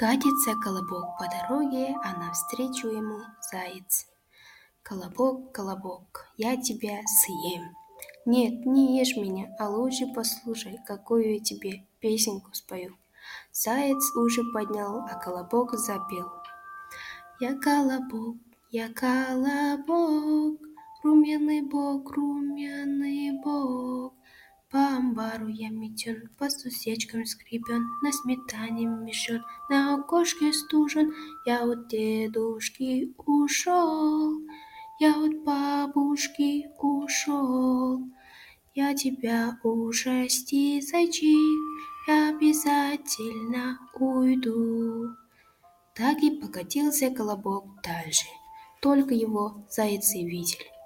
Катится колобок по дороге, а навстречу ему заяц. Колобок, колобок, я тебя съем. Нет, не ешь меня, а лучше послушай, какую я тебе песенку спою. Заяц уши поднял, а колобок запел. Я колобок, румяный бок. По амбару я метен, по сусечкам скребен, на сметане мешен, на окошке стужен. Я от дедушки ушел, я от бабушки ушел. Я тебя ужастить, зайчик, я обязательно уйду. Так и покатился колобок дальше. Только его зайцы видели.